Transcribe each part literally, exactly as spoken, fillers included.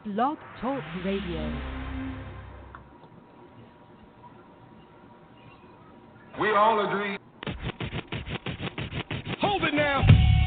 Blog Talk Radio. We all agree. Hold it now.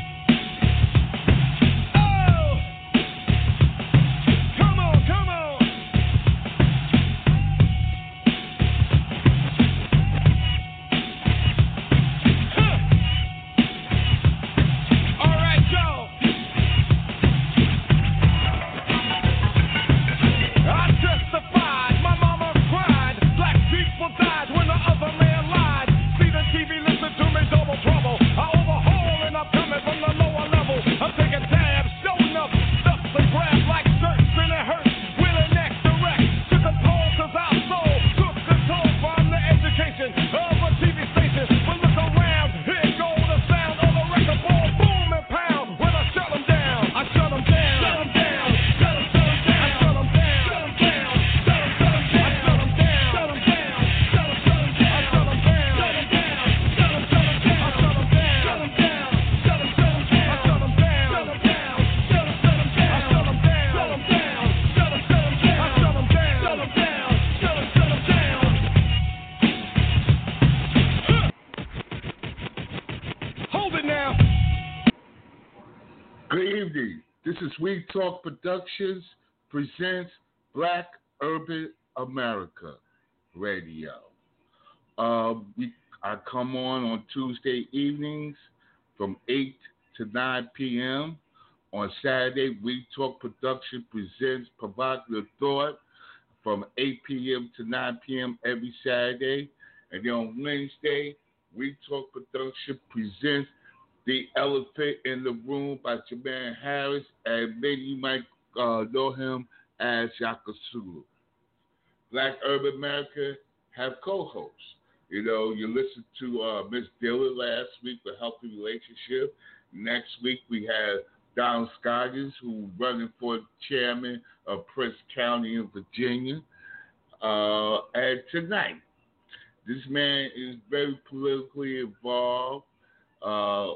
Sweet Talk Productions presents Black Urban America Radio. Uh, we, I come on on Tuesday evenings from eight to nine p.m. On Saturday, We Talk Production presents Provocative Thought from eight p.m. to nine p.m. every Saturday. And then on Wednesday, We Talk Production presents The Elephant in the Room by Jermaine Harris, and maybe you might uh, know him as Shaka Zulu. Black Urban America have co-hosts. You know, you listened to uh, Miss Dillon last week for Healthy Relationship. Next week we have Don Scoggins, who's running for chairman of Prince County in Virginia. Uh, and tonight, this man is very politically involved. Uh,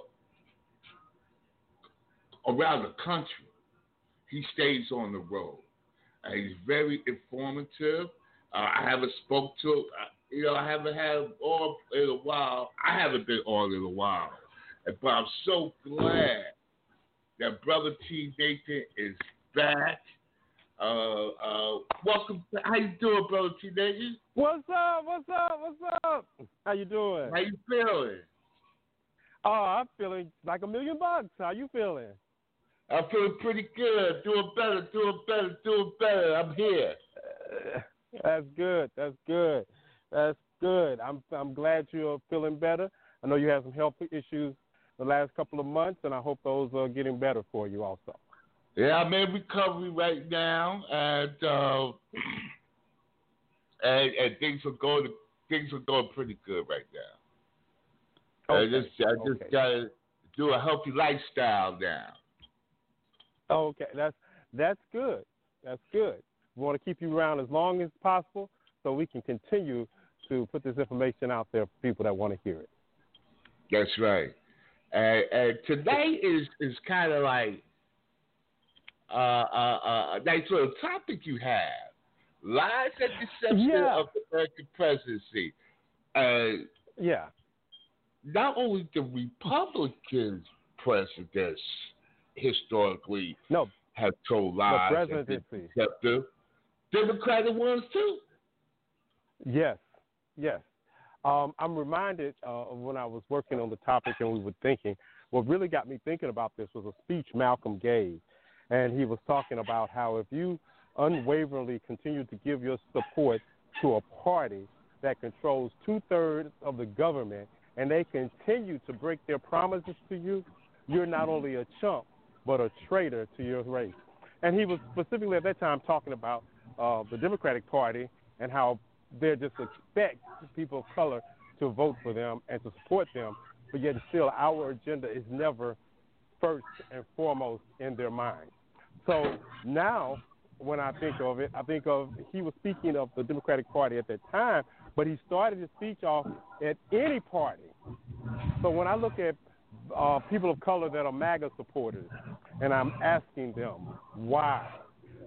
around the country. He stays on the road. Uh, he's very informative. Uh, I haven't spoke to him. Uh, you know, I haven't had him on in a while. I haven't been on in a while. But I'm so glad that Brother T. Nathan is back. Uh, uh, welcome. To, how you doing, Brother T. Nathan? What's up? What's up? What's up? How you doing? How you feeling? Oh, I'm feeling like a million bucks. How you feeling? I'm feeling pretty good. Doing better, doing better, doing better. I'm here. Uh, that's good. That's good. That's good. I'm I'm glad you're feeling better. I know you had some health issues the last couple of months, and I hope those are getting better for you also. Yeah, I'm in recovery right now, and uh, and, and things are going things are going pretty good right now. Okay. I just I just okay. gotta do a healthy lifestyle now. Okay, that's that's good. That's good. We want to keep you around as long as possible so we can continue to put this information out there for people that want to hear it. That's right. And, and today is is kind of like uh, uh, uh, a nice little topic you have. Lies and deception yeah. of the American presidency. Uh, yeah. Not only the Republicans presidents historically no, have told lies and been deceptive, Democratic ones too. Yes, yes. Um, I'm reminded uh, of when I was working on the topic and we were thinking, what really got me thinking about this was a speech Malcolm gave. And he was talking about how if you unwaveringly continue to give your support to a party that controls two-thirds of the government and they continue to break their promises to you, you're not only a chump, but a traitor to your race. And he was specifically at that time talking about uh, the Democratic Party and how they just expect people of color to vote for them and to support them, but yet still our agenda is never first and foremost in their mind. So now when I think of it, I think of he was speaking of the Democratic Party at that time, but he started his speech off at any party. So when I look at uh, people of color that are MAGA supporters, and I'm asking them why,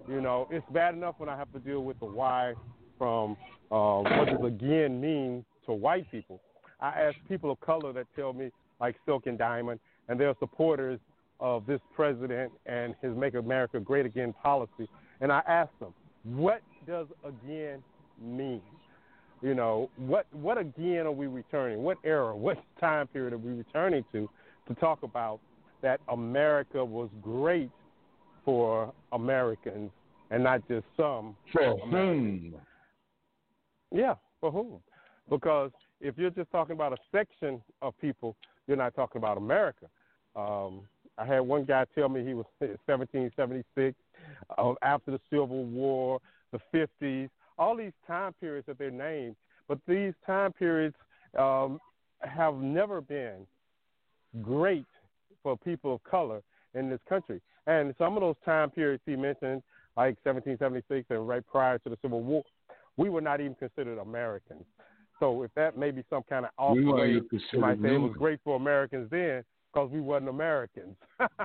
You know, it's bad enough when I have to deal with the why from uh, what does again mean to white people. I ask people of color that tell me, like Silk and Diamond, and they're supporters of this president and his Make America Great Again policy, and I ask them, what does again mean? You know, what what again are we returning? What era, what time period are we returning to to talk about that America was great for Americans and not just some? For whom? Yeah, for whom? Because if you're just talking about a section of people, you're not talking about America. Um, I had one guy tell me he was seventeen seventy-six, uh, after the Civil War, the fifties, all these time periods that they're named, but these time periods um, have never been great for people of color in this country. And some of those time periods he mentioned, like seventeen seventy-six and right prior to the Civil War, we were not even considered Americans. So if that may be some kind of off We way, weren't you considered might say it was human. great for Americans then because we wasn't Americans.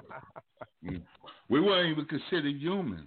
We weren't even considered human.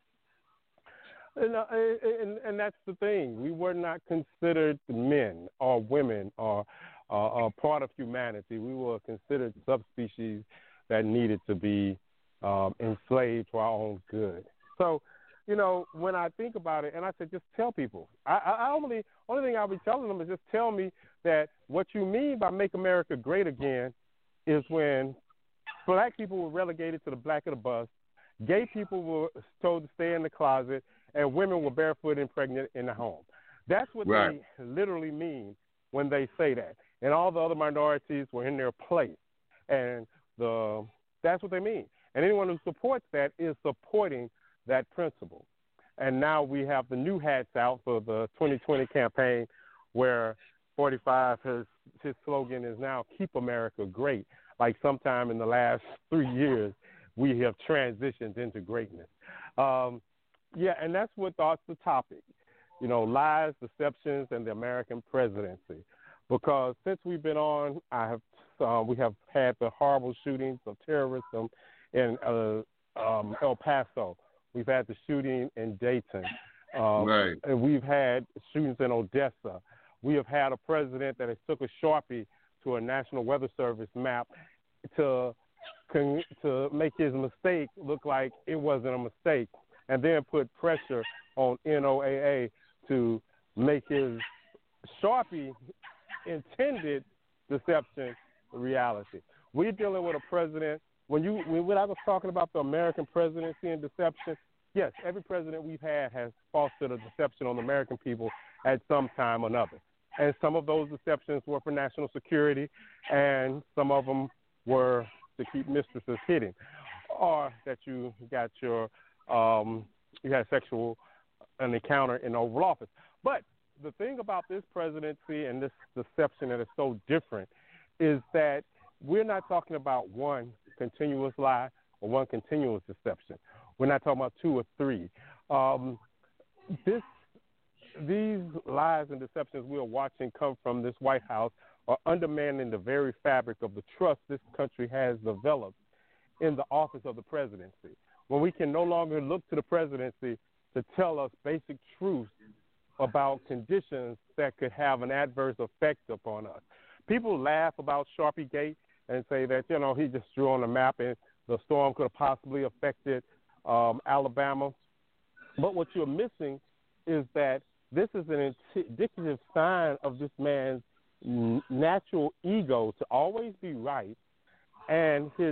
And, uh, and, and that's the thing. We were not considered men or women or uh, a part of humanity. We were considered subspecies that needed to be um, enslaved for our own good. So, you know, when I think about it, and I said, just tell people. I, I, I only only thing I'll be telling them is just tell me that what you mean by make America great again is when black people were relegated to the back of the bus, gay people were told to stay in the closet, and women were barefoot and pregnant in the home. That's what Right. they literally mean when they say that. And all the other minorities were in their place. And the that's what they mean. And anyone who supports that is supporting that principle. And now we have the new hats out for the twenty twenty campaign where forty-five, his, his slogan is now Keep America Great. Like sometime in the last three years, we have transitioned into greatness. Um, yeah, and that's what that's the topic, you know, lies, deceptions, and the American presidency. Because since we've been on, I have uh, we have had the horrible shootings of terrorism in uh, um, El Paso. We've had the shooting in Dayton. Um, Right. And we've had shootings in Odessa. We have had a president that has took a Sharpie to a National Weather Service map to to make his mistake look like it wasn't a mistake, and then put pressure on N O A A to make his Sharpie intended deception a reality. We're dealing with a president. When you when I was talking about the American presidency and deception, yes, every president we've had has fostered a deception on the American people at some time or another. And some of those deceptions were for national security, and some of them were to keep mistresses hidden, or that you got your um, you had sexual an encounter in the Oval Office. But the thing about this presidency and this deception that is so different is that we're not talking about one continuous lie or one continuous deception. We're not talking about two or three. Um, this, these lies and deceptions we are watching come from this White House are undermining the very fabric of the trust this country has developed in the office of the presidency. When we can no longer look to the presidency to tell us basic truths about conditions that could have an adverse effect upon us. People laugh about Sharpie Gate and say that, you know, he just drew on the map and the storm could have possibly affected um, Alabama. But what you're missing is that this is an indicative sign of this man's n- natural ego to always be right and his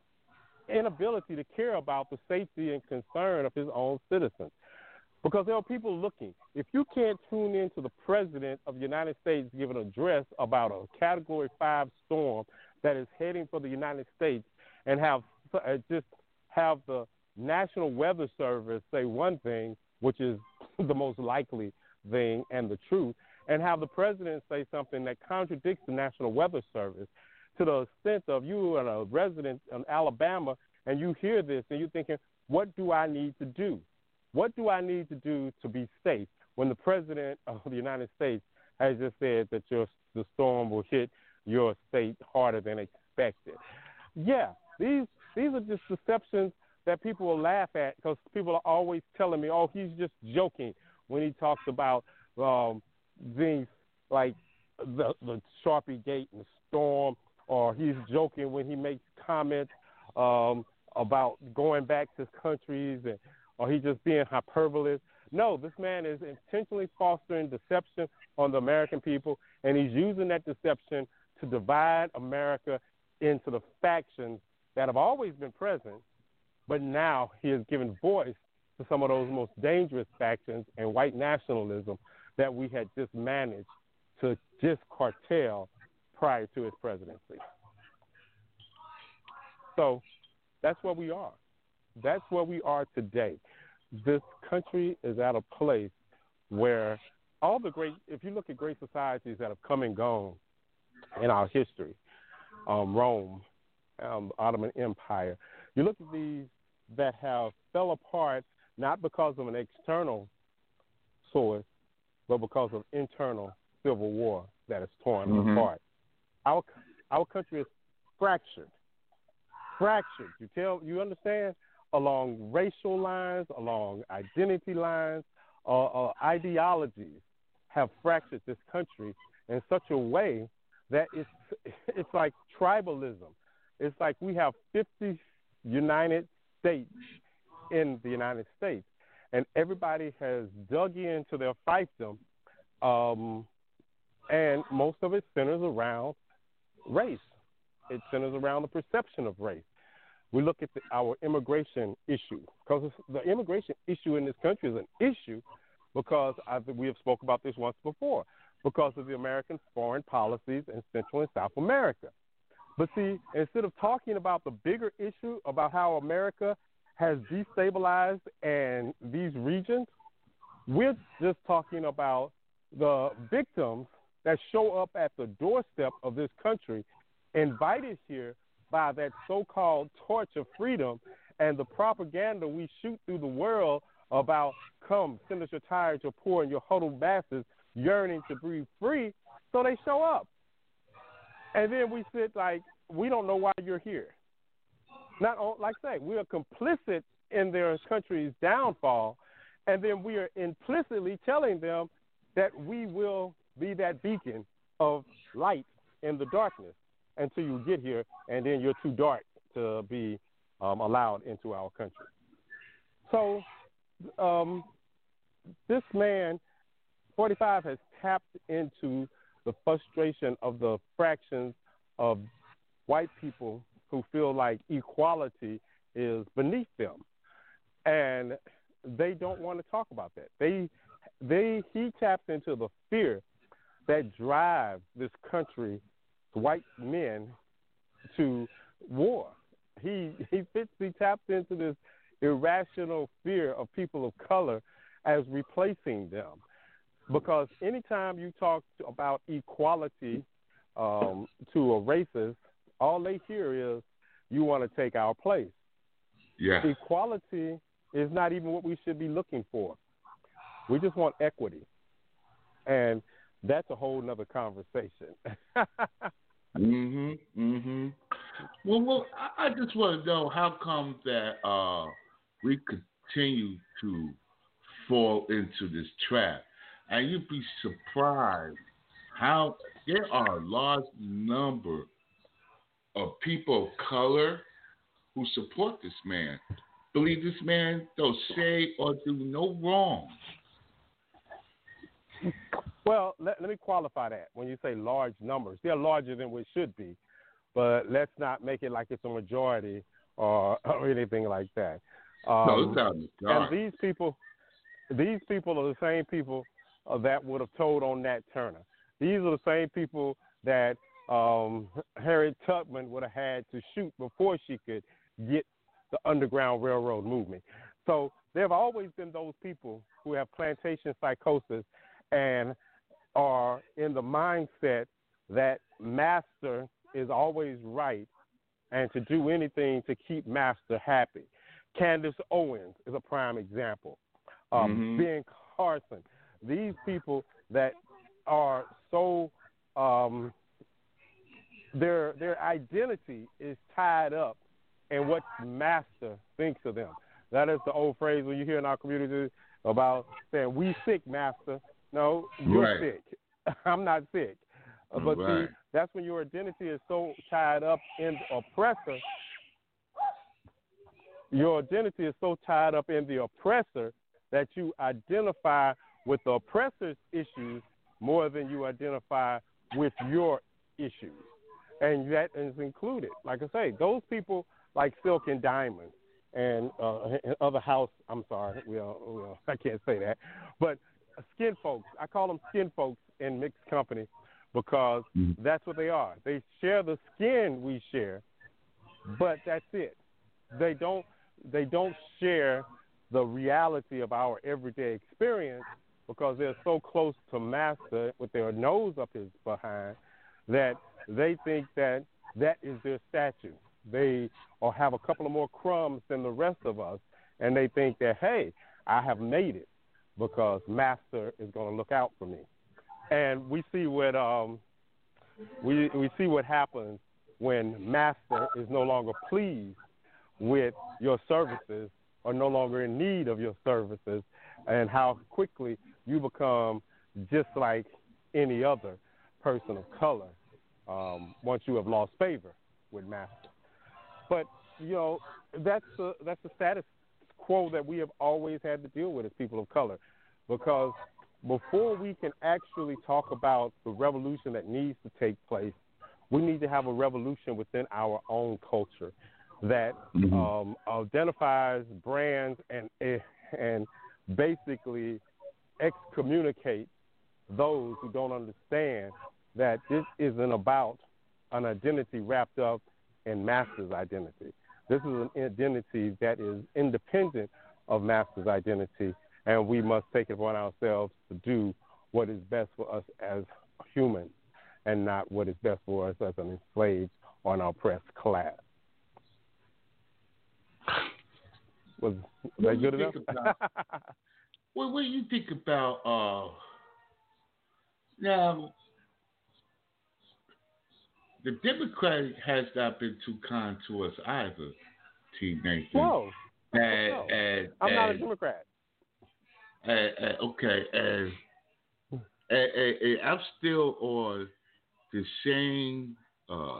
inability to care about the safety and concern of his own citizens. Because there are people looking. If you can't tune in to the president of the United States give an address about a Category five storm that is heading for the United States and have uh, just have the National Weather Service say one thing, which is the most likely thing and the truth, and have the president say something that contradicts the National Weather Service, to the extent of you are a resident in Alabama and you hear this and you're thinking, what do I need to do? What do I need to do to be safe when the president of the United States has just said that your, the storm will hit your state harder than expected? Yeah, these these are just deceptions that people will laugh at because people are always telling me, oh, he's just joking when he talks about um, things like the, the Sharpie Gate and the storm, or he's joking when he makes comments um, about going back to countries, and, or he's just being hyperbole. No, this man is intentionally fostering deception on the American people, and he's using that deception to divide America into the factions that have always been present, but now he has given voice to some of those most dangerous factions and white nationalism that we had just managed to just cartel prior to his presidency. So that's where we are. That's where we are today. This country is at a place where all the great, if you look at great societies that have come and gone in our history, um, Rome, um, Ottoman Empire, you look at these that have fell apart not because of an external source, but because of internal civil war that has torn them Mm-hmm. apart. Our our country is fractured, fractured. You tell, you understand, along racial lines, along identity lines, uh, uh, ideologies have fractured this country in such a way that it's it's like tribalism. It's like we have fifty United States in the United States, and everybody has dug into their fiefdom, um, and most of it centers around race. It centers around the perception of race. We look at the, our immigration issue, because the immigration issue in this country is an issue because I, we have spoke about this once before, because of the American foreign policies in Central and South America. But see, instead of talking about the bigger issue about how America has destabilized and these regions, we're just talking about the victims that show up at the doorstep of this country, invited here by that so-called torch of freedom and the propaganda we shoot through the world about, come, send us your tired, your poor, and your huddled masses yearning to breathe free, so they show up. And then we sit like, we don't know why you're here. Not like I say, we are complicit in their country's downfall, and then we are implicitly telling them that we will be that beacon of light in the darkness until you get here, and then you're too dark to be um, allowed into our country. So um, this man, forty-five, has tapped into the frustration of the fractions of white people who feel like equality is beneath them, and they don't want to talk about that. They, they, he taps into the fear that drives this country, white men, to war. He he fits. He taps into this irrational fear of people of color as replacing them, because anytime you talk about equality um, to a racist, all they hear is, you want to take our place. Yeah. Equality is not even what we should be looking for. We just want equity. And that's a whole nother conversation. mhm, mhm. Well, well, I I just want to know, how come that uh, we continue to fall into this trap, and you'd be surprised how there are a large number of people of color who support this man, believe this man don't say or do no wrong. Well, let, let me qualify that. When you say large numbers, they're larger than we should be, but let's not make it like it's a majority or, or anything like that. Um, no, it's not and these people, these people are the same people uh, that would have told on Nat Turner. These are the same people that um, Harriet Tubman would have had to shoot before she could get the Underground Railroad movement. So there have always been those people who have plantation psychosis and are in the mindset that master is always right and to do anything to keep master happy. Candace Owens is a prime example. Um, mm-hmm. Ben Carson. These people that are so um, their their identity is tied up and what master thinks of them. That is the old phrase when you hear in our community about saying, we sick, master. No, you're Right. sick. I'm not sick. Uh, but Right. see, that's when your identity is so tied up in the oppressor. Your identity is so tied up in the oppressor that you identify with the oppressor's issues more than you identify with your issues. And that is included. Like I say, those people like Silk and Diamond and uh, and other house, I'm sorry, we all, we all, I can't say that, but skin folks, I call them skin folks in mixed company because Mm-hmm. that's what they are. They share the skin we share, but that's it. They don't they don't share the reality of our everyday experience because they're so close to master with their nose up his behind that they think that that is their statue. They or have a couple of more crumbs than the rest of us, and they think that, hey, I have made it because master is going to look out for me. And we see what um, we we see what happens when master is no longer pleased with your services or no longer in need of your services, and how quickly you become just like any other person of color um, once you have lost favor with master. But you know that's the that's the status quo that we have always had to deal with as people of color, because before we can actually talk about the revolution that needs to take place, we need to have a revolution within our own culture that Mm-hmm. um, identifies brands and and basically excommunicate those who don't understand that this isn't about an identity wrapped up in master's identity. This is an identity that is independent of master's identity, and we must take it upon ourselves to do what is best for us as humans and not what is best for us as an enslaved or an oppressed class. Was What that do you good enough? think about- Well, what do you think about uh, now? The Democrat has not been too kind to us either, T. Nathan. Whoa. And, no. and, I'm not a and, Democrat. and, and, okay, and, and, and, and I'm still on the same uh,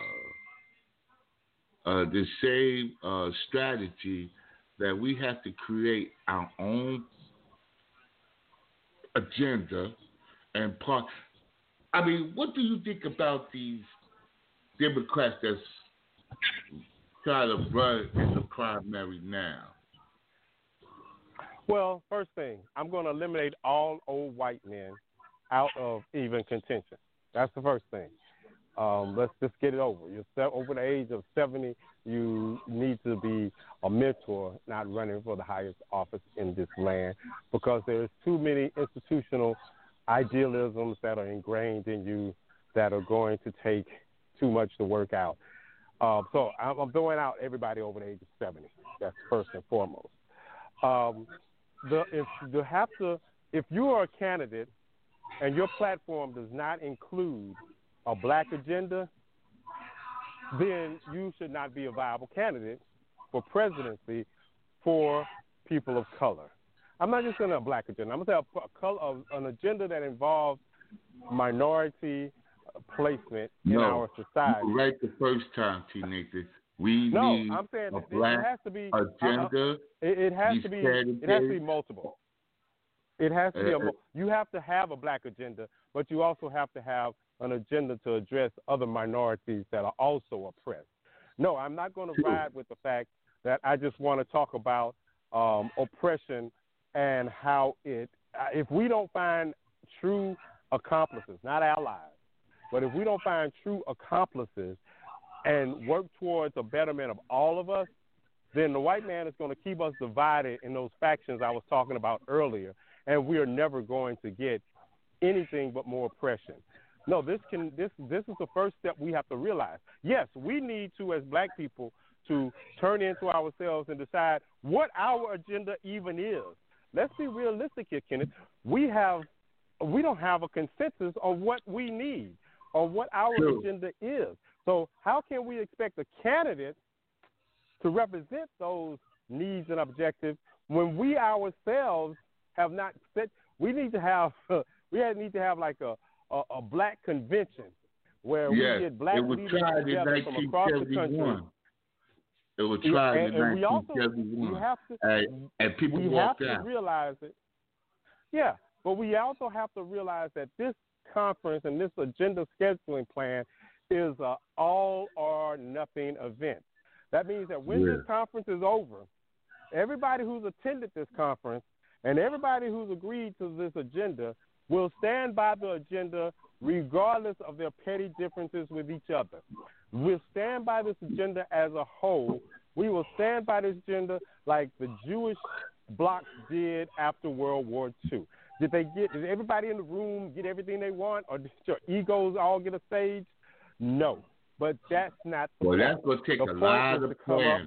uh, the same uh, strategy that we have to create our own agenda and part. I mean, what do you think about these Democrats that's trying to run in the primary now? Well, first thing, I'm going to eliminate all old white men out of even contention. That's the first thing. Um, let's just get it over. You're se- over the age of seventy. You need to be a mentor, not running for the highest office in this land, because there's too many institutional idealisms that are ingrained in you that are going to take too much to work out. Uh, so I'm, I'm throwing out everybody over the age of seventy. That's first and foremost. Um, the if you have to, if you are a candidate and your platform does not include a black agenda, then you should not be a viable candidate for presidency for people of color. I'm not just saying a black agenda. I'm going to say a, a color, an agenda that involves minority placement in No, our society. you were right the first time, T. Nathan. We No, need I'm saying a it, black it has to be agenda. Uh, it, it has these to be. It has to be candidates. multiple. It has to be. A, Uh, mo- you have to have a black agenda, but you also have to have an agenda to address other minorities that are also oppressed. No, I'm not going to Sure. ride with the fact that I just want to talk about um, oppression and how it. uh, If we don't find true accomplices, not allies, but if we don't find true accomplices and work towards a betterment of all of us, then the white man is going to keep us divided in those factions I was talking about earlier, and we are never going to get anything but more oppression. No, this can this this is the first step we have to realize. Yes, we need to, as black people, to turn into ourselves and decide what our agenda even is. Let's be realistic here, Kenneth. We have we don't have a consensus on what we need or what our True. agenda is. So how can we expect a candidate to represent those needs and objectives when we ourselves have not set. We need to have we need to have like a, a, a black convention where yes, we get black it was leaders tried together in from across the country. It was tried and, in and we also, nineteen seventy-one. we have to, and, and people we walked have to out. realize it. Yeah, but we also have to realize that this conference and this agenda scheduling plan is an all or nothing event. That means that when yeah. this conference is over, everybody who's attended this conference and everybody who's agreed to this agenda will stand by the agenda regardless of their petty differences with each other. We'll stand by this agenda as a whole. We will stand by this agenda like the Jewish bloc did after World War Two. Did they get? Did everybody in the room get everything they want, or did your egos all get a stage? No, but that's not the well, point. that's going to take the a lot of planning.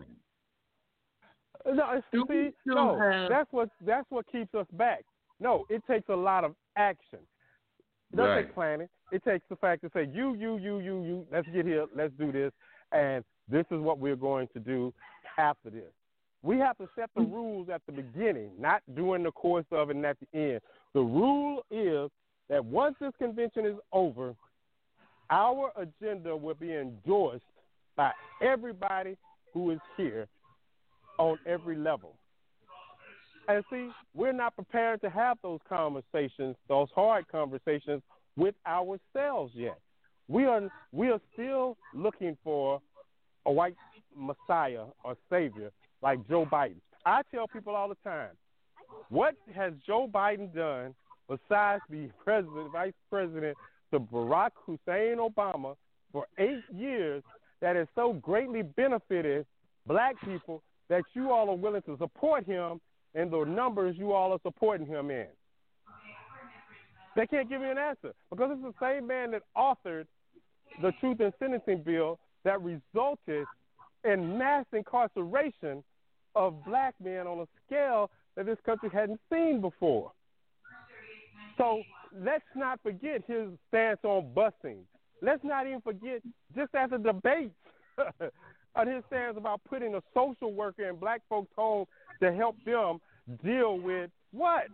No, it's, Do see, no, have... that's what that's what keeps us back. No, it takes a lot of action. It doesn't right. take planning. It takes the fact to say, you, you, you, you, you, let's get here, let's do this, and this is what we're going to do after this. We have to set the rules at the beginning, not during the course of it and at the end. The rule is that once this convention is over, our agenda will be endorsed by everybody who is here on every level. And see, we're not prepared to have those conversations, those hard conversations with ourselves yet. We are we are still looking for a white messiah or savior like Joe Biden. I tell people all the time, what has Joe Biden done besides be president, vice president to Barack Hussein Obama for eight years that has so greatly benefited black people that you all are willing to support him in the numbers you all are supporting him in? They can't give me an answer because it's the same man that authored the Truth in Sentencing bill that resulted in mass incarceration of black men on a scale that this country hadn't seen before. So let's not forget his stance on busing. Let's not even forget, just as a debate, on his stance about putting a social worker in black folks' home to help them deal with what?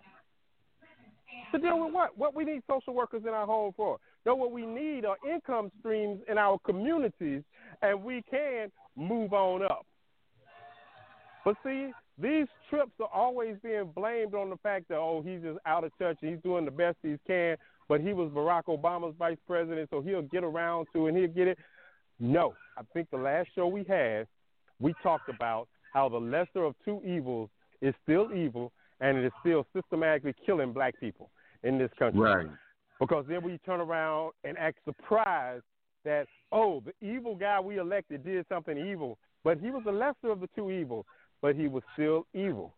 To deal with what? What we need social workers in our home for? No, what we need are income streams in our communities, and we can move on up. But see, these trips are always being blamed on the fact that, oh, he's just out of touch and he's doing the best he can, but he was Barack Obama's vice president, so he'll get around to it and he'll get it. No, I think the last show we had, we talked about how the lesser of two evils is still evil, and it is still systematically killing black people in this country. Right. Because then we turn around and act surprised that, oh, the evil guy we elected did something evil, but he was the lesser of the two evils, but he was still evil.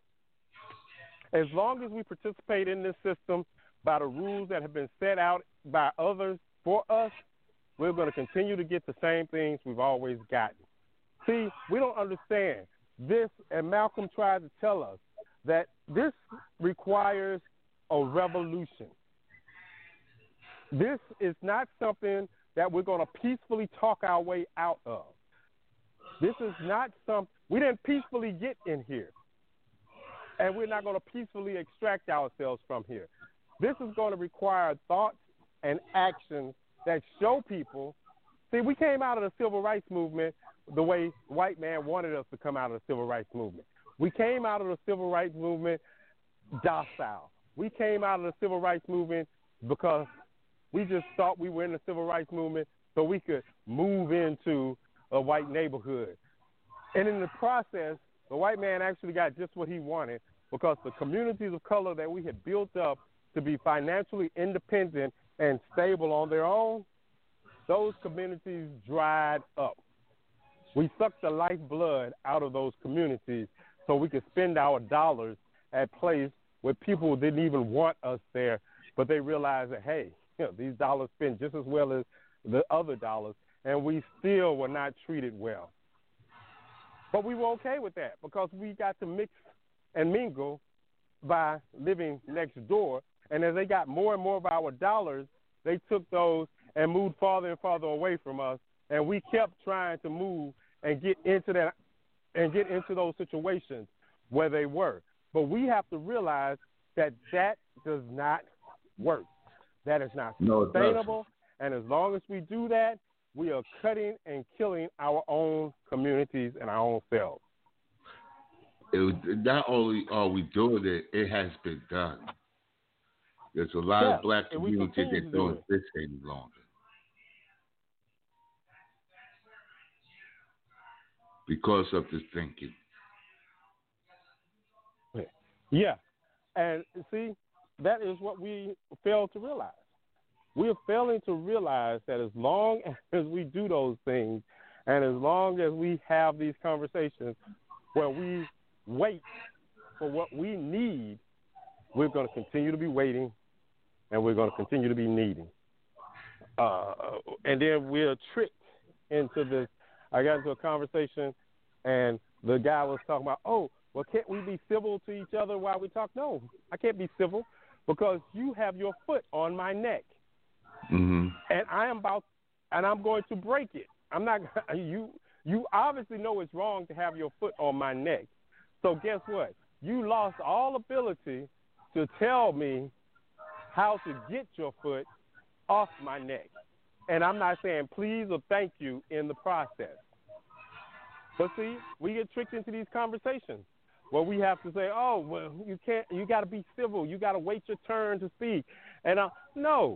As long as we participate in this system by the rules that have been set out by others for us, we're going to continue to get the same things we've always gotten. See, we don't understand this, and Malcolm tried to tell us that this requires a revolution. This is not something that we're going to peacefully talk our way out of. This is not some, we didn't peacefully get in here, and we're not going to peacefully extract ourselves from here. This is going to require thoughts and actions that show people. See, we came out of the civil rights movement the way the white man wanted us to come out of the civil rights movement. We came out of the civil rights movement docile. We came out of the civil rights movement because we just thought we were in the civil rights movement so we could move into a white neighborhood. And in the process, the white man actually got just what he wanted because the communities of color that we had built up to be financially independent and stable on their own, those communities dried up. We sucked the lifeblood out of those communities so we could spend our dollars at place where people didn't even want us there, but they realized that, hey, you know, these dollars spend just as well as the other dollars, and we still were not treated well. But we were okay with that because we got to mix and mingle by living next door, and as they got more and more of our dollars, they took those and moved farther and farther away from us, and we kept trying to move and get into that and get into those situations where they were. But we have to realize that that does not work. That is not No, it sustainable. And as long as we do that, we are cutting and killing our own communities and our own selves. It was, not only are we doing it, it has been done. There's a lot Yeah, of black and we communities continue that to do don't it. exist any longer. Because of this thinking. Yeah. And see, that is what we fail to realize. We are failing to realize that as long as we do those things and as long as we have these conversations where we wait for what we need, we're going to continue to be waiting and we're going to continue to be needing. Uh, and then we're tricked into this. I got into a conversation and the guy was talking about, oh, well, can't we be civil to each other while we talk? No, I can't be civil because you have your foot on my neck. Mm-hmm. And I am about, and I'm going to break it. I'm not, you You obviously know it's wrong to have your foot on my neck. So guess what? You lost all ability to tell me how to get your foot off my neck. And I'm not saying please or thank you in the process. But see, we get tricked into these conversations where we have to say, oh, well, you can't, you got to be civil. You got to wait your turn to speak. And uh, no,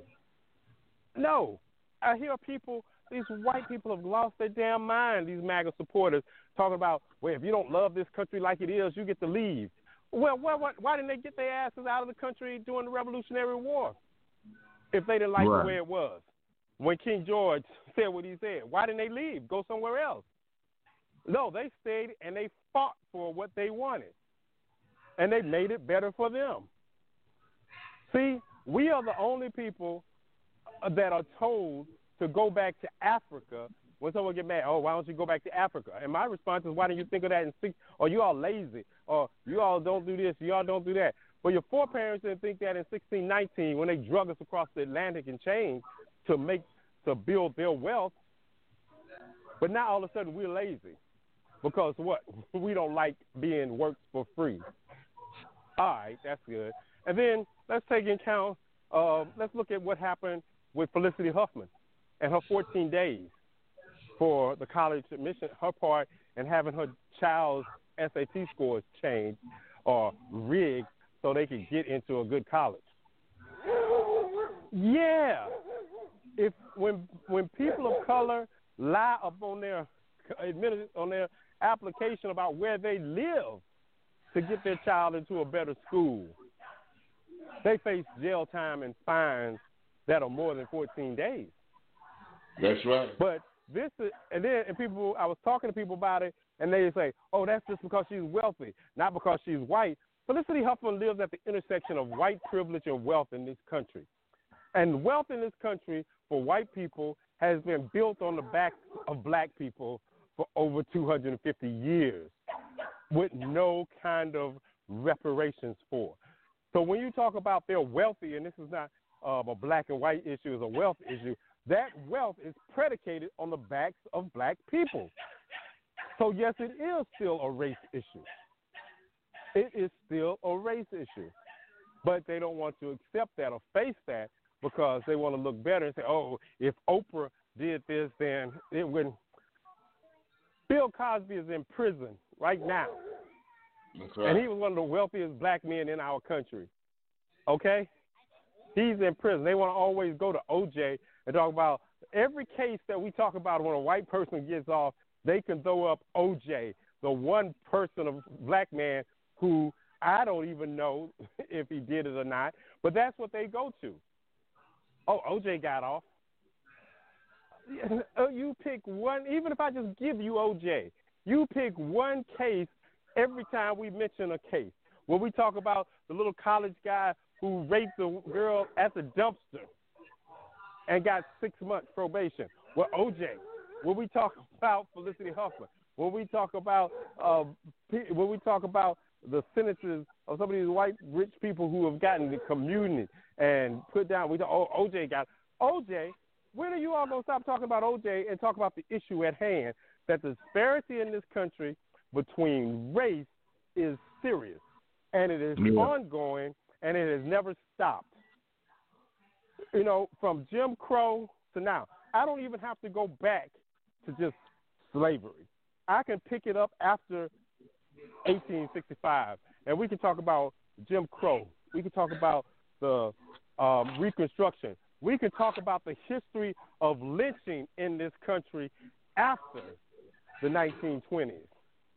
no. I hear people, these white people have lost their damn mind, these MAGA supporters, talking about, well, if you don't love this country like it is, you get to leave. Well, why, why, why didn't they get their asses out of the country during the Revolutionary War if they didn't like right. the way it was? When King George said what he said, why didn't they leave? Go somewhere else. No, they stayed and they fought for what they wanted. And they made it better for them. See, we are the only people that are told to go back to Africa when someone get mad. Oh, why don't you go back to Africa? And my response is, why didn't you think of that in six? Or you all lazy? Or you all don't do this? You all don't do that? Well, your foreparents didn't think that in sixteen nineteen when they drug us across the Atlantic in chains to make to build their wealth. But now all of a sudden we're lazy because what? We don't like being worked for free. All right, that's good. And then let's take into account. Uh, let's look at what happened with Felicity Huffman and her fourteen days for the college admission, her part, and having her child's S A T scores changed or rigged so they could get into a good college. Yeah. If when when people of color lie up on their on their application about where they live to get their child into a better school, they face jail time and fines that are more than fourteen days. That's right. But this is, and then and people, I was talking to people about it, and they say, oh, that's just because she's wealthy, not because she's white. Felicity Huffman lives at the intersection of white privilege and wealth in this country. And wealth in this country for white people has been built on the backs of black people for over two hundred fifty years with no kind of reparations for. So when you talk about they're wealthy, and this is not um, a black and white issue, it's a wealth issue, that wealth is predicated on the backs of black people. So yes, it is still a race issue. It is still a race issue. But they don't want to accept that or face that because they want to look better and say, oh, if Oprah did this, then it wouldn't. Bill Cosby is in prison right now. That's right. And he was one of the wealthiest black men in our country. Okay? He's in prison. They want to always go to O J and talk about every case that we talk about when a white person gets off, they can throw up O J, the one person of black man who I don't even know if he did it or not, but that's what they go to. Oh, O J got off. You pick one, even if I just give you O J, you pick one case every time we mention a case. When we talk about the little college guy who raped the girl at the dumpster and got six months probation. Well, O J. When we talk about Felicity Huffman, when we talk about uh, when we talk about the sentences of some of these white rich people who have gotten the community and put down, we talk, oh, O J got O J. When are you all gonna stop talking about O J and talk about the issue at hand? That the disparity in this country between race is serious, and it is Yeah. ongoing, and it has never stopped. You know, from Jim Crow to now, I don't even have to go back to just slavery. I can pick it up after eighteen sixty-five, and we can talk about Jim Crow. We can talk about the um, Reconstruction. We can talk about the history of lynching in this country after the nineteen twenties.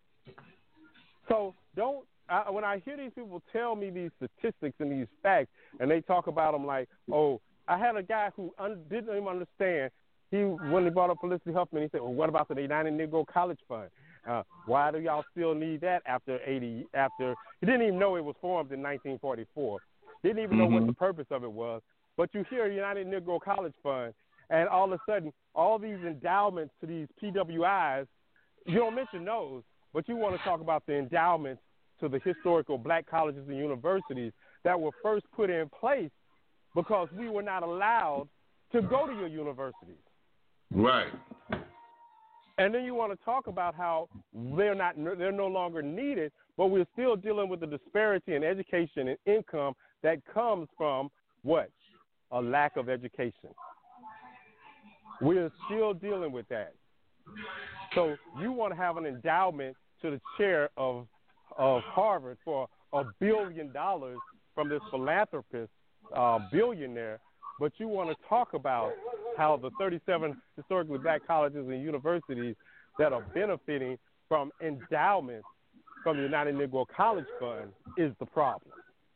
So don't, I, when I hear these people tell me these statistics and these facts, and they talk about them like, oh, I had a guy who un- didn't even understand. He when he brought up Felicity Huffman, he said, well, what about the United Negro College Fund? Uh, why do y'all still need that after eighty? After he didn't even know it was formed in nineteen forty-four. Didn't even know Mm-hmm. what the purpose of it was. But you hear United Negro College Fund, and all of a sudden, all these endowments to these P W Is, you don't mention those, but you want to talk about the endowments to the historical black colleges and universities that were first put in place because we were not allowed to go to your universities. Right. And then you want to talk about how they're not, they're no longer needed, but we're still dealing with the disparity in education and income that comes from what? A lack of education. We're still dealing with that. So you want to have an endowment to the chair of of Harvard for a billion dollars from this philanthropist, uh, billionaire, but you want to talk about how the thirty-seven historically black colleges and universities that are benefiting from endowments from the United Negro College Fund is the problem.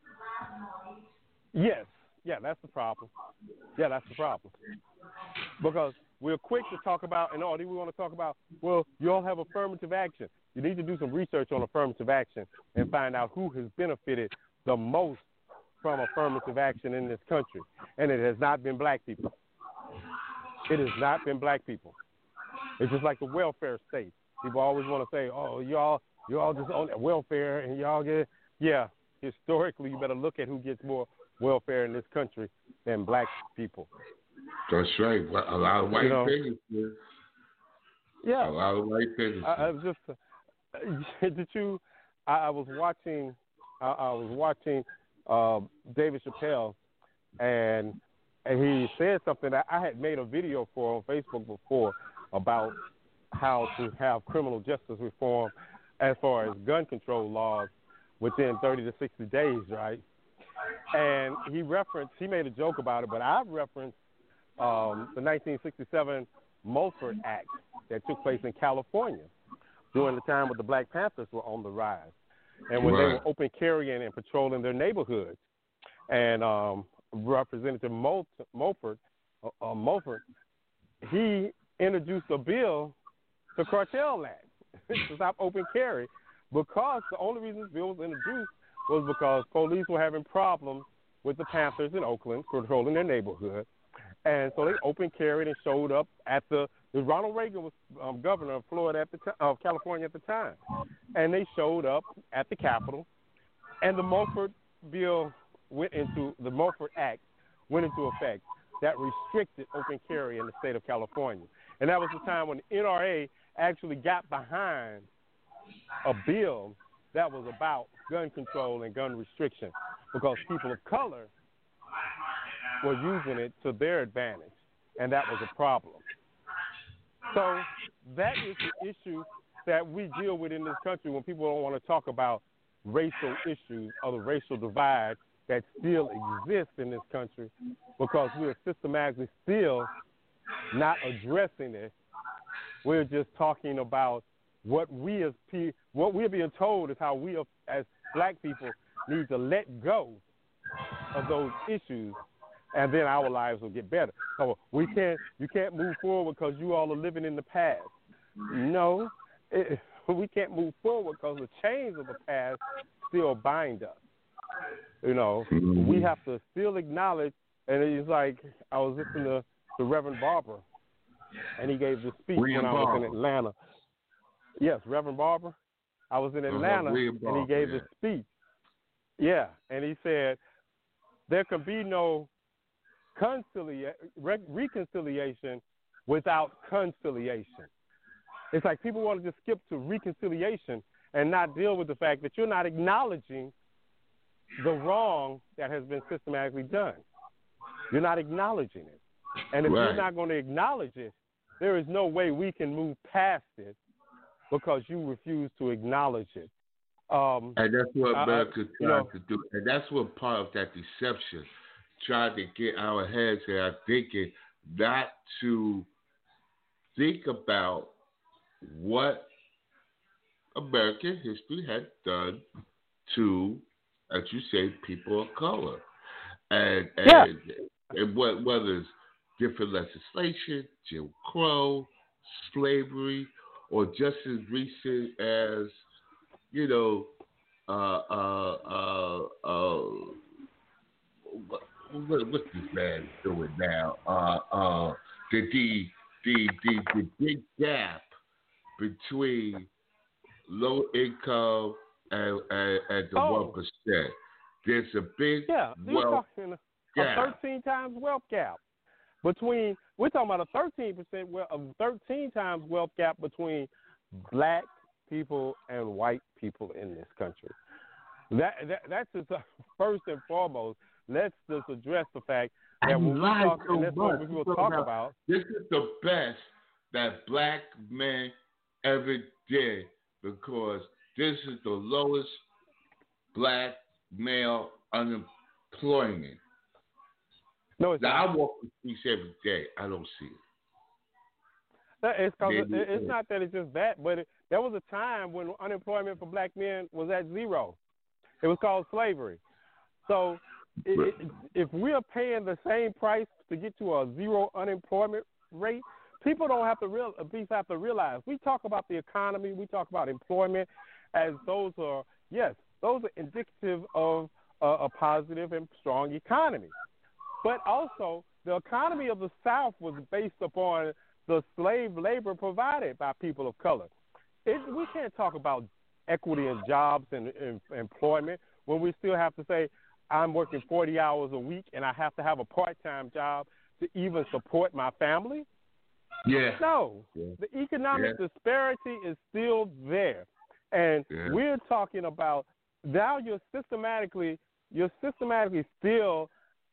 Yes, yeah, that's the problem. Yeah, that's the problem. Because we're quick to talk about, and all we want to talk about, well, you all have affirmative action. You need to do some research on affirmative action and find out who has benefited the most from affirmative action in this country. And it has not been black people. It has not been black people. It's just like the welfare state. People always want to say, oh, y'all, you all just own welfare and y'all get, yeah, historically you better look at who gets more welfare in this country than black people. That's right. A lot of white You know, businesses. Yeah. A lot of white businesses. I, I was just, uh, did you, I, I was watching, I, I was watching uh, David Chappelle, and and he said something that I had made a video for on Facebook before about how to have criminal justice reform as far as gun control laws within thirty to sixty days, right? And he referenced, he made a joke about it, but I referenced um, the nineteen sixty-seven Mulford Act that took place in California during the time when the Black Panthers were on the rise, and when right. they were open carrying and patrolling their neighborhoods. And um, Representative Mulford, uh, uh, Mulford, he introduced a bill to cartel land to stop open carry, because the only reason this bill was introduced was because police were having problems with the Panthers in Oakland patrolling their neighborhood. And so they open carried and showed up at the, Ronald Reagan was um, governor of Florida at the t- of California at the time. And they showed up at the Capitol, and the Mulford bill went into, the Mulford Act went into effect that restricted open carry in the state of California. And that was the time when the N R A actually got behind a bill that was about gun control and gun restriction, because people of color were using it to their advantage, and that was a problem. So that is the issue that we deal with in this country when people don't want to talk about racial issues or the racial divide that still exists in this country, because we're systematically still not addressing it. We're just talking about what we as pe- what we're being told is how we as black people need to let go of those issues, and then our lives will get better. So we can't, you can't move forward because you all are living in the past. No, it, we can't move forward because the chains of the past still bind us. You know, Mm-hmm. we have to still acknowledge, and it's like I was listening to, to Reverend Barber, and he gave this speech William when I was Barber. in Atlanta. Yes, Reverend Barber. I was in Atlanta, uh-huh. and Barber, he gave yeah. this speech. Yeah, and he said, there can be no concilia- re- reconciliation without conciliation. It's like people want to just skip to reconciliation and not deal with the fact that you're not acknowledging the wrong that has been systematically done. You're not acknowledging it. And if Right. you're not going to acknowledge it, there is no way we can move past it because you refuse to acknowledge it. Um, And that's what I- America I- tried you know- to do. And that's what part of that deception tried to get our heads and our thinking not to think about what American history had done to, as you say, people of color. And, and, Yeah. and what, whether it's different legislation, Jim Crow, slavery, or just as recent as, you know, uh, uh, uh, uh, what, what, what's this man doing now? Uh, uh, the, the, the, the, the big gap between low income and, and, and the Oh. one percent. There's a big Yeah, you're wealth talking a gap. thirteen times wealth gap between. We're talking about a thirteen percent, a thirteen times wealth gap between black people and white people in this country. That, that that's just uh, first and foremost. Let's just address the fact that And when we lie talk, so and that's much. what we will Talk talk about- about. This is the best that black men ever did because this is the lowest black male unemployment. No, it's Now, not. I walk the streets every day. I don't see it. That- It's, cause it, Maybe it's it- not that it's just that, but it, there was a time when unemployment for black men was at zero. It was called slavery. So it, it, if we are paying the same price to get to a zero unemployment rate, people don't have to real people have to realize. We talk about the economy, we talk about employment, as those are yes, those are indicative of a, a positive and strong economy. But also, the economy of the South was based upon the slave labor provided by people of color. It, we can't talk about equity in jobs and, and employment when we still have to say, I'm working forty hours a week and I have to have a part-time job to even support my family. Yeah. No, Yeah. the economic Yeah. disparity is still there. And Yeah. we're talking about now you're systematically, you're systematically still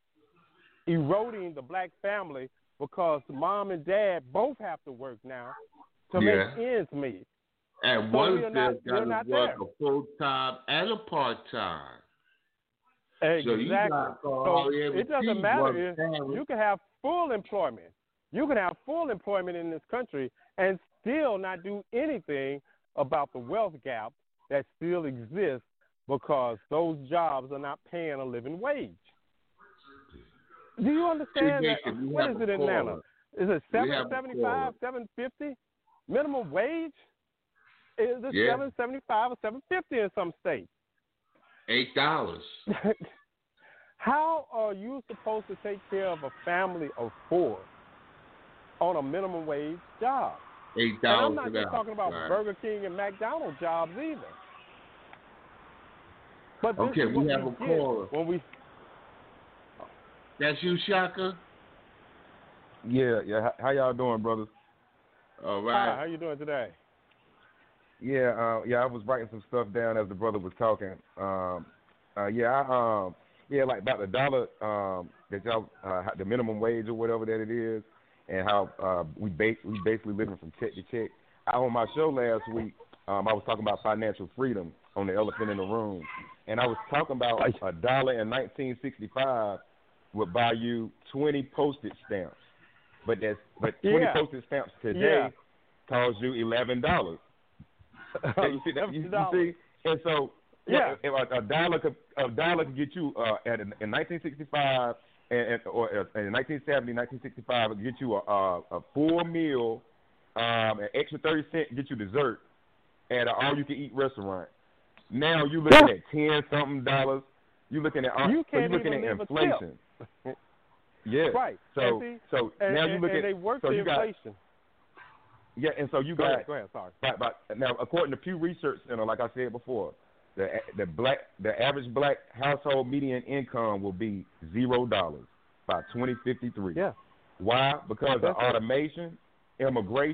eroding the black family because mom and dad both have to work now to Yeah. make ends meet. And So one we're of not- them got we're to not work there. a full time and a part time. Exactly. So, you got, So it doesn't matter if family. you can have full employment. You can have full employment in this country and still not do anything about the wealth gap that still exists because those jobs are not paying a living wage. Do you understand that? Jason, we What have is a it in Atlanta? caller. Is it We seven have a seventy caller. five, seven fifty minimum wage? Is it Yeah. seven seventy five or seven fifty in some states? Eight dollars. How are you supposed to take care of a family of four on a minimum wage job? Eight And I'm dollars not an just hour. talking about Right. Burger King and McDonald's jobs either. But this Okay, is we what have we a get caller. when we. That's you, Shaka? Yeah, yeah. How, how y'all doing, brothers? All Hi, right. how you doing today? Yeah, uh, yeah. I was writing some stuff down as the brother was talking. Um, uh, yeah, I, um, yeah, like about the dollar um, that y'all, uh, the minimum wage or whatever that it is, and how uh, we ba- we basically living from check to check. I on my show last week, um, I was talking about financial freedom on the Elephant in the Room, and I was talking about a dollar in nineteen sixty-five would buy you twenty postage stamps, but that's but twenty Yeah. postage stamps today Yeah. cost you eleven dollars. Yeah, you see that? You, you see, and so Yeah. if a, a dollar could a dollar could get you uh, at in nineteen sixty-five and, and or uh, in nineteen seventy, nineteen sixty-five, it could get you a, a, a full meal, um, an extra thirty cent get you dessert at an all-you-can-eat restaurant. Now you're looking Yeah. at ten something dollars. You're looking at You so you're can't looking even at leave a tip. inflation. Yeah. Right. So And see, so And, now and, you look and at they work so the you got inflation. yeah, and so you Go got ahead. Go ahead. Sorry. But, but now, according to Pew Research Center, like I said before, the the black the average black household median income will be zero dollars by twenty fifty three. Yeah. Why? Because That's of it. automation, immigration,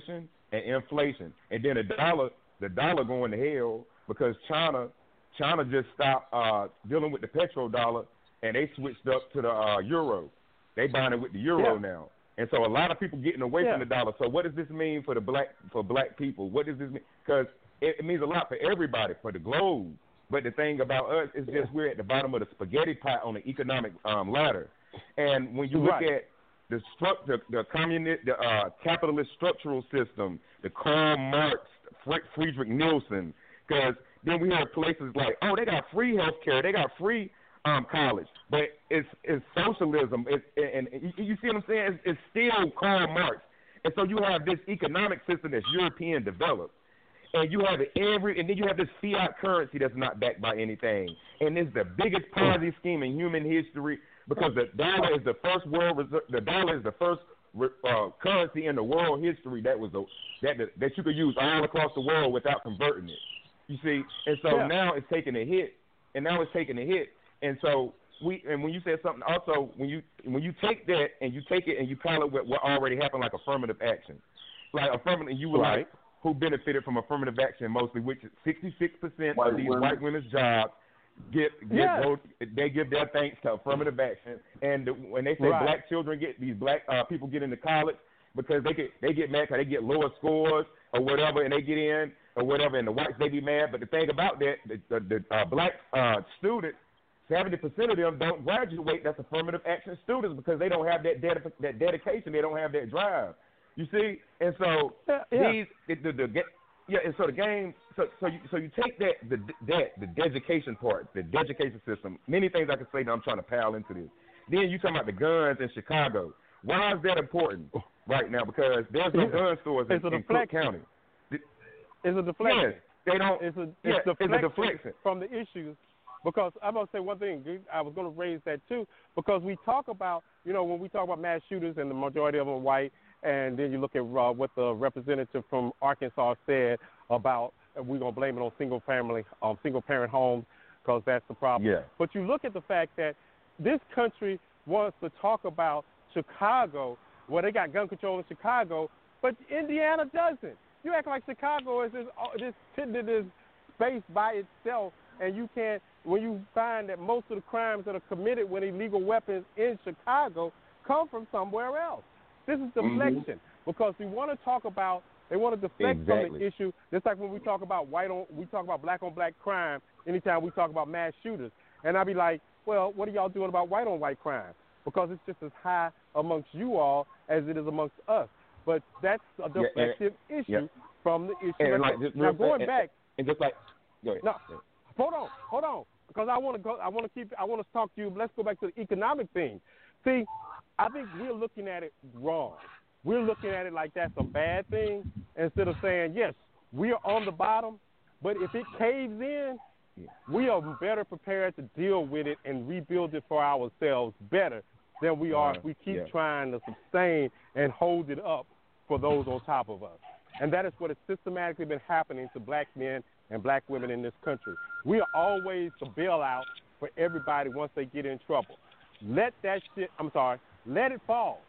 and inflation, and then the dollar, the dollar going to hell because China, China just stopped uh, dealing with the petrodollar and they switched up to the uh, euro. They buying it with the euro yeah. now, and so a lot of people getting away yeah. from the dollar. So what does this mean for the black for black people? What does this mean? Because it, it means a lot for everybody, for the globe. But the thing about us is just we're at the bottom of the spaghetti pot on the economic um, ladder. And when you look right. at the stru- the, the communist, the uh, capitalist structural system, the Karl Marx, Friedrich Nielsen, because then we have places like, oh, they got free health care, they got free um, college, but it's it's socialism, it's, and, and you, you see what I'm saying? It's, it's still Karl Marx, and so you have this economic system that's European developed. And you have it every, and then you have this fiat currency that's not backed by anything, and it's the biggest Ponzi scheme in human history because the dollar is the first world reserve, the dollar is the first uh, currency in the world history that was a, that that you could use all across the world without converting it. You see, and so yeah. now it's taking a hit, and now it's taking a hit, and so we, and when you said something, also when you when you take that and you take it and you pilot what what already happened like affirmative action, like affirmative, you were right. like. Who benefited from affirmative action mostly, which is sixty-six percent of these white women's jobs get, get yes. vote, they give their thanks to affirmative action. And the, when they say right. black children get, these black uh, people get into college because they get they get mad because they get lower scores or whatever, and they get in or whatever, and the whites, they be mad. But the thing about that, the, the, the uh, black uh, students, seventy percent of them don't graduate. That's affirmative action students because they don't have that ded- that dedication. They don't have that drive. You see, and so yeah, yeah. these the, the, the yeah, and so the game, so so you so you take that the that the education part, the education system. Many things I can say that I'm trying to pile into this. Then you talking about the guns in Chicago. Why is that important right now? Because there's no gun stores in, in Cook County. It's a deflection. Yes, they don't. It's a it's yeah, deflection it's a deflection from the issues. Because I'm going to say one thing. I was going to raise that too. Because we talk about, you know, when we talk about mass shooters and the majority of them are white. And then you look at uh, what the representative from Arkansas said about uh, we're going to blame it on single family, um, single parent homes because that's the problem. Yeah. But you look at the fact that this country wants to talk about Chicago, where they got gun control in Chicago, but Indiana doesn't. You act like Chicago is this, uh, this, this space by itself, and you can't, when you find that most of the crimes that are committed with illegal weapons in Chicago come from somewhere else. This is deflection mm-hmm. because we want to talk about, they want to deflect exactly. from the issue. Just like when we talk about white on, we talk about black on black crime anytime we talk about mass shooters. And I'll be like, well, what are y'all doing about white on white crime? Because it's just as high amongst you all as it is amongst us. But that's a deflective yeah, and, issue yeah. from the issue. And like, just now going and, back, and just like, go ahead. No, hold on, hold on, because I want to go. I want to keep. I want to talk to you. Let's go back to the economic thing. See, I think we're looking at it wrong. We're looking at it like that's a bad thing instead of saying, yes, we are on the bottom, but if it caves in, we are better prepared to deal with it and rebuild it for ourselves better than we are if we keep yeah. trying to sustain and hold it up for those on top of us. And that is what has systematically been happening to black men and black women in this country. We are always the bailout for everybody once they get in trouble. Let that shit, I'm sorry, let it fall.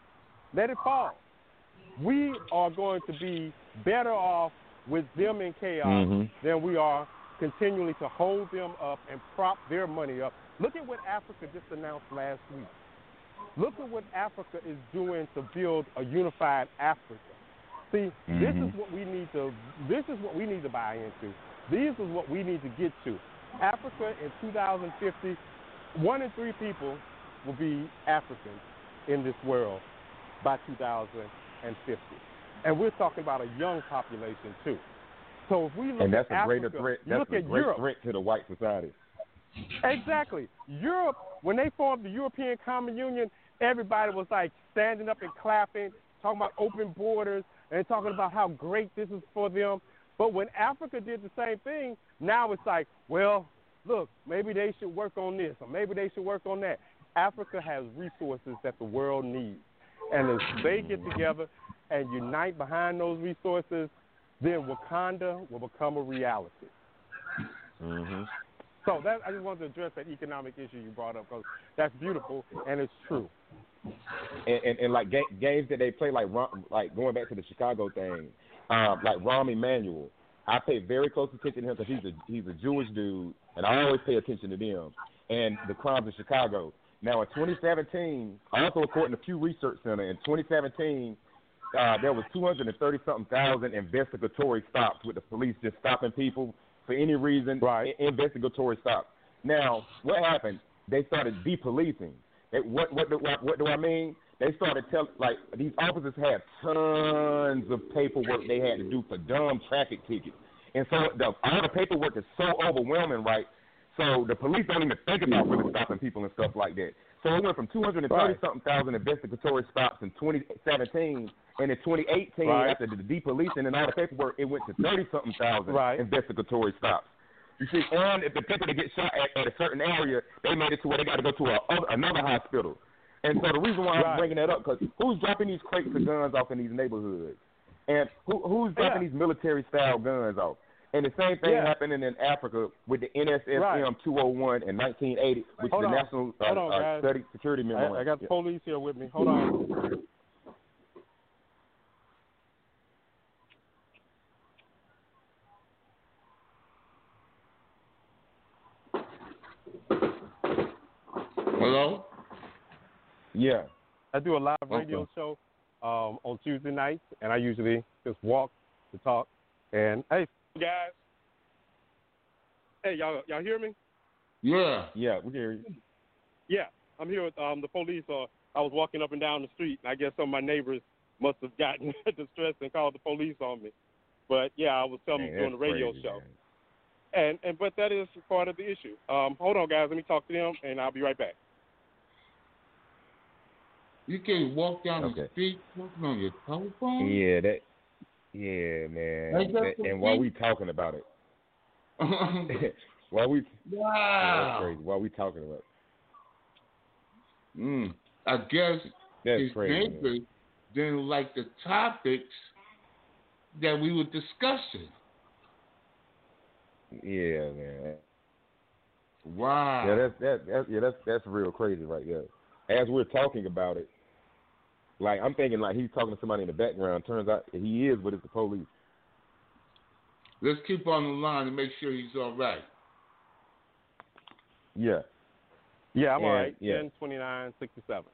Let it fall. We are going to be better off with them in chaos mm-hmm. than we are continually to hold them up and prop their money up. Look at what Africa just announced last week. Look at what Africa is doing to build a unified Africa. See, mm-hmm. this is what we need to this is what we need to buy into. This is what we need to get to. Africa in two thousand fifty, one in three people will be Africans in this world by two thousand fifty. And we're talking about a young population, too. So if we look and that's at a greater Africa, threat. you That's look a at great Europe. threat to the white society. Exactly. Europe, when they formed the European Common Union, everybody was like standing up and clapping, talking about open borders and talking about how great this is for them. But when Africa did the same thing, now it's like, well, look, maybe they should work on this or maybe they should work on that. Africa has resources that the world needs. And if they get together and unite behind those resources, then Wakanda will become a reality. Mm-hmm. So that I just wanted to address that economic issue you brought up because that's beautiful and it's true. And, and, and like ga- games that they play, like like going back to the Chicago thing, um, like Rahm Emanuel. I pay very close attention to him because he's a he's a Jewish dude, and I always pay attention to them and the crimes in Chicago. Now, in twenty seventeen, also according to Pew Research Center, in twenty seventeen, uh, there was two hundred thirty something thousand investigatory stops with the police just stopping people for any reason. Right. Investigatory stops. Now, what happened? They started depolicing. They, what what do, what, what do I mean? They started telling, like, these officers had tons of paperwork they had to do for dumb traffic tickets. And so the, all the paperwork is so overwhelming, right? So the police don't even think about really stopping people and stuff like that. So it went from two hundred thirty something thousand investigatory stops in twenty seventeen, and in twenty eighteen, right. after the depolicing and all the paperwork, it went to thirty something thousand right. investigatory stops. You see, and if the people that get shot at, at a certain area, they made it to where they got to go to a, another hospital. And so the reason why right. I'm bringing that up, because who's dropping these crates of guns off in these neighborhoods? And who, who's dropping yeah. these military-style guns off? And the same thing yeah. happening in Africa with the N S S M right. two oh one in nineteen eighty, which Hold is the on. National uh, on, uh, Study Security Memorandum. I, I got the yeah. police here with me. Hold on. Hello? Yeah. I do a live radio okay. show um, on Tuesday nights, and I usually just walk to talk. And, hey, guys. Hey, y'all y'all hear me? Yeah. Yeah, we hear you. Yeah. I'm here with um, the police. Uh, I was walking up and down the street, and I guess some of my neighbors must have gotten distressed and called the police on me. But, yeah, I was telling them doing the radio crazy, show. Man. And, and But that is part of the issue. Um, hold on, guys. Let me talk to them, and I'll be right back. You can't walk down okay. the street talking on your telephone? Yeah, that. Yeah, man. That, and while we talking about it, while we wow, that's crazy. While we talking about it, mm, I guess that's his crazy, neighbors man. didn't like the topics that we were discussing. Yeah, man. Wow. Yeah, that's that. That's, yeah, that's that's real crazy right there. As we're talking about it, like I'm thinking, like he's talking to somebody in the background. Turns out he is, but it's the police. Let's keep on the line and make sure he's all right. Yeah. Yeah, I'm and, all right. Yeah. ten twenty-nine sixty-seven.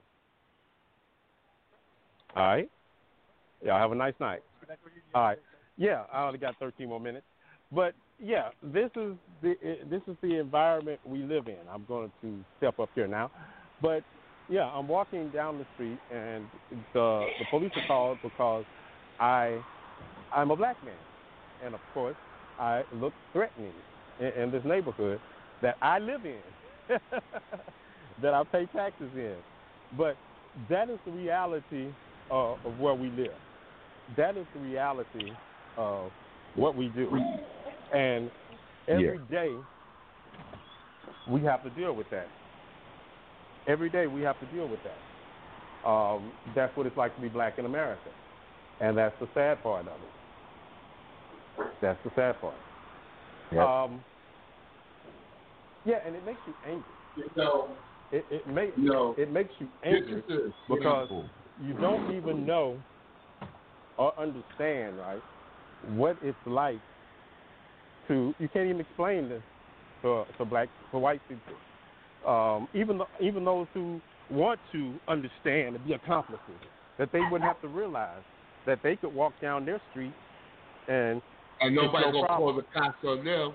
All right. Y'all have a nice night. All right. Yeah, I only got thirteen more minutes. But yeah, this is the this is the environment we live in. I'm going to step up here now, but yeah, I'm walking down the street and the the police are called because I I'm a black man, and of course I look threatening in, in this neighborhood that I live in, that I pay taxes in. But that is the reality uh, of where we live. That is the reality of what we do. And every yeah. day we have to deal with that. Every day we have to deal with that. Um, that's what it's like to be black in America. And that's the sad part of it. That's the sad part. Yep. Um, yeah, and it makes you angry. You know, it it, make, you know, it makes you angry because you don't even know or understand, right, what it's like to, you can't even explain this to, to black, to white people. Um, even th- even those who want to understand and be accomplices, that they wouldn't have to realize that they could walk down their street and and nobody no gonna problem. call the cops on them.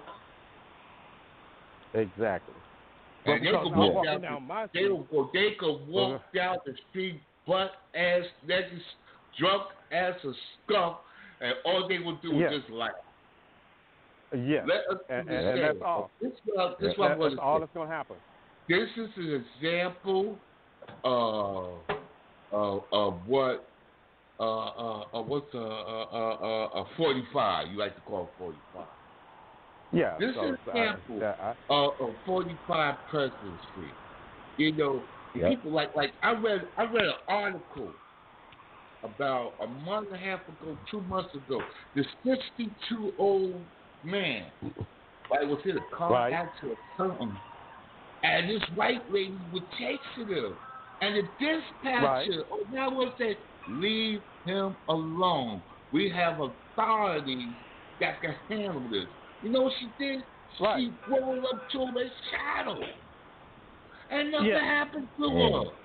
Exactly. And they could walk down, down my they, street. will, they could walk uh-huh. down the street butt ass naked, drunk as a skunk, and all they would do yeah. is just laugh. Yes, Let us and, and, and that's all. This, uh, this yeah. that, what that's all that's going to happen. This is an example of of, of what uh, uh, uh, what's a, a, a, a forty-five. You like to call it forty-five. Yeah. This so, is an example I, I, of a forty-five presidency. You know, yep. people like like I read I read an article about a month and a half ago, two months ago. This sixty-two old man, like was in a car right. accident or something, and this white lady was chasing him, and the dispatcher, right. oh, now was said, leave him alone. We have a authorities that can handle this. You know what she did? Right. She rolled up to him and shot him. And nothing Yeah. happened to Yeah. her.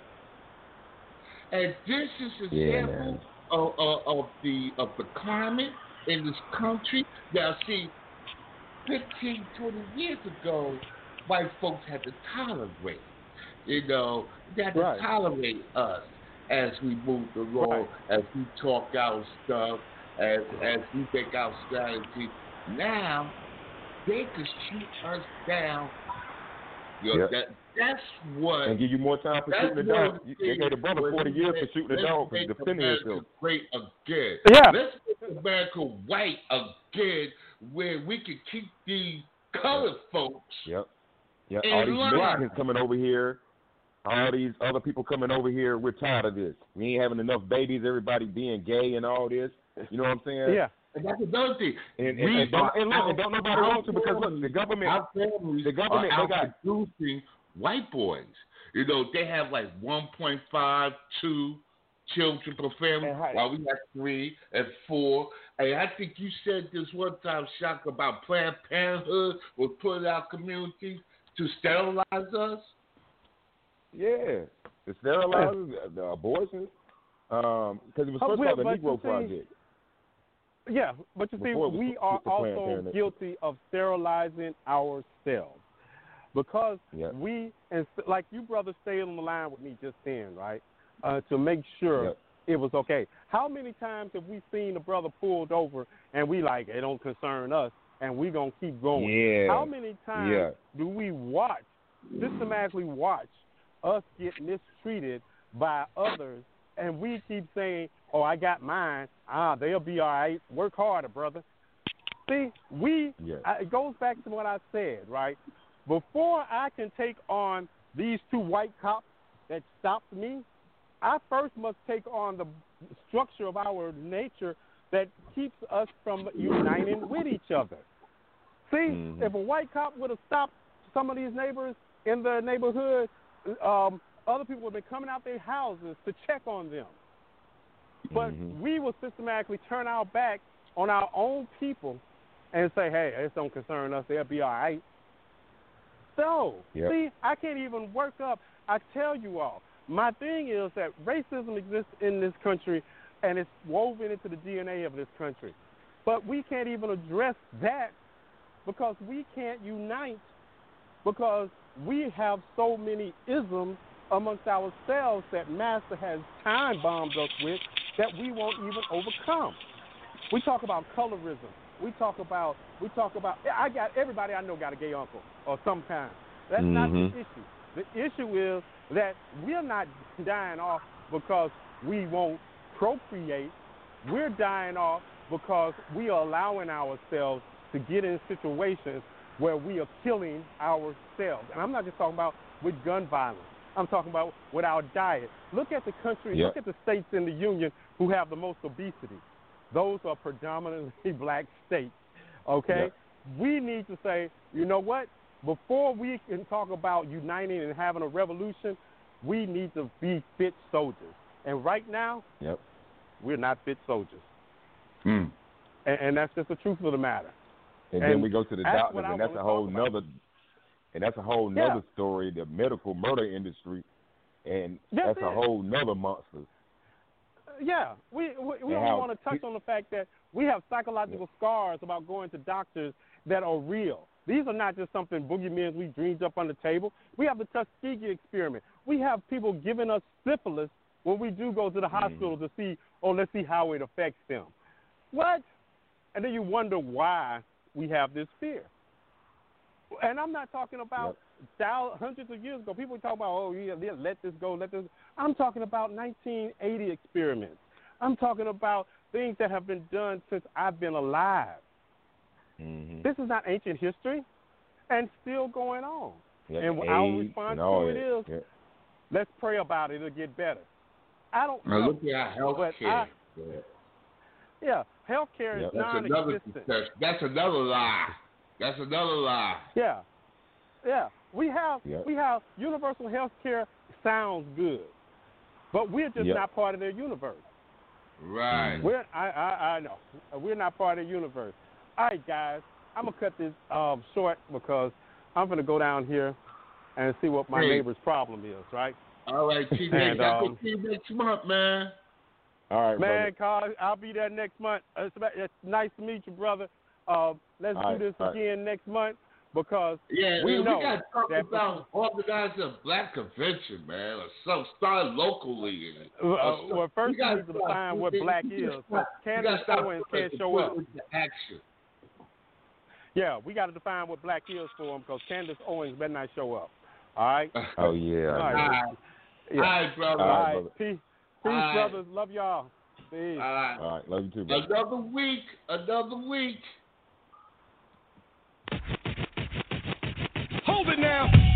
And this is an Yeah, example man. of, of, of the of the climate in this country. Now, see, fifteen, twenty years ago, white folks had to tolerate. You know, they had to Right. tolerate us as we move along, as we talk our stuff, as as we make our strategy. Now, they can shoot us down. You know, Yep. that that's what. And give you more time for That's shooting the one of dog. the They gave the brother things forty when years we for make- shooting the let's dog for make defending America himself. great again. Yeah. Let's make America white again, where we can keep these colored folks. Yep. Yep. In All these line. Mexicans coming over here. All these other people coming over here. We're tired of this. We ain't having enough babies. Everybody being gay and all this. You know what I'm saying? Yeah. And that's another thing. And, and, We and, don't, are and, look, and out- don't nobody our want to because look, the families- government. Our families the government, are they out got- producing white boys. You know, they have like one point five, two children per family, And how- while we got three and four. And I think you said this one time, Shock, about Planned Parenthood was put in our communities to sterilize us. Yeah, the sterilizers, the abortions, because it was Oh, first well, called the but you Negro see- Project. Yeah, but you see, Before it was we put are to Planned also Parenthood. guilty of sterilizing ourselves because Yep. we, and s- like you brothers stayed on the line with me just then, right, uh, to make sure Yep. it was okay. How many times have we seen a brother pulled over and we like, it don't concern us, and we going to keep going? Yeah. How many times Yeah. do we watch, systematically watch, us get mistreated by others, and we keep saying, oh, I got mine. Ah, they'll be all right. Work harder, brother. See, we, Yeah. I, it goes back to what I said, right? Before I can take on these two white cops that stopped me, I first must take on the structure of our nature that keeps us from uniting with each other. See, Mhm. if a white cop would have stopped some of these neighbors in the neighborhood, um, other people would have been coming out their houses to check on them. But Mhm. we will systematically turn our back on our own people and say, hey, this don't concern us. They'll be all right. So, Yep. see, I can't even work up. I tell you all, my thing is that racism exists in this country, and it's woven into the D N A of this country. But we can't even address that because we can't unite because we have so many isms amongst ourselves that Master has time bombed us with that we won't even overcome. We talk about colorism. We talk about, we talk about, I got, everybody I know got a gay uncle of some kind. That's not Mhm. the issue. The issue is that we're not dying off because we won't procreate. We're dying off because we are allowing ourselves to get in situations where we are killing ourselves. And I'm not just talking about with gun violence. I'm talking about with our diet. Look at the country, Yep. look at the states in the union who have the most obesity. Those are predominantly black states, okay? Yep. We need to say, you know what? Before we can talk about uniting and having a revolution, we need to be fit soldiers. And right now, Yep. we're not fit soldiers. Mm. And, and that's just the truth of the matter. And, And then we go to the that's doctors, what I and that's wanna a whole talk about. nother, and that's a whole Yeah. nother story. The medical murder industry, and That's that's, it. a whole nother monster. Yeah, we we, we And only how want to touch pe- on the fact that we have psychological scars about going to doctors that are real. These are not just something boogeymen we dreamed up on the table. We have the Tuskegee experiment. We have people giving us syphilis when we do go to the hospital to see, oh, let's see how it affects them. What? And then you wonder why we have this fear. And I'm not talking about thou- hundreds of years ago. People talk about, oh, yeah, yeah, let this go, let this. I'm talking about nineteen eighty experiments. I'm talking about things that have been done since I've been alive. Mm-hmm. This is not ancient history, and still going on. Yep. And our AIDS response and all to it that. is, Yep. let's pray about it. It'll get better. I don't Now know. look at our health but care. I- Yeah, healthcare Yep. is That's another non-existent. success. That's another lie. That's another lie. Yeah, yeah. We have Yep. we have universal health care sounds good, but we're just Yep. not part of their universe. Right. We're I, I I know we're not part of the universe. All right, guys, I'm gonna cut this um, short because I'm gonna go down here and see what my Hey. neighbor's problem is. Right? All right, T J. And, I'll um, see you next month, man. All right, Man, brother. Carl, I'll be there next month. It's, about, it's nice to meet you, brother. Uh, let's All do right, this all right. again next month because Yeah, we we, know we got to talk that about organizing a black convention, man, or some start locally. Uh, Or some- well, first we we gotta need to start define what putting- black we is. gotta Because start- we Candace gotta start Owens putting can't it show up. into action. Yeah, we got to define what black is for him because Candace Owens better not show up. All right? Oh yeah. All All right. right, Yeah. all right, brother. All All right, right. brother. Peace, All Peace right. brothers. Love y'all. Peace. All right. All right. Love you too, brother. Another week. Another week. Hold it now.